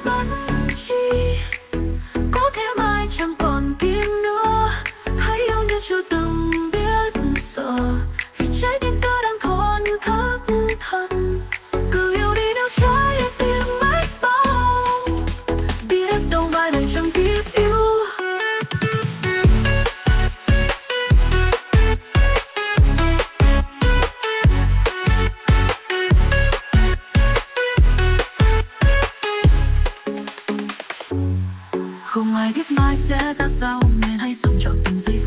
mất chi, có thể mai chẳng còn tim nữa. Hãy yêu như chưa từng biết sợ, vì trái tim ta đang còn thất thần. Cứ yêu đi nếu trái tim mãi bao, biết đâu mai này chẳng biết yêu. Không ai biết mai sẽ ra sao, nên hãy sống trọn từng giây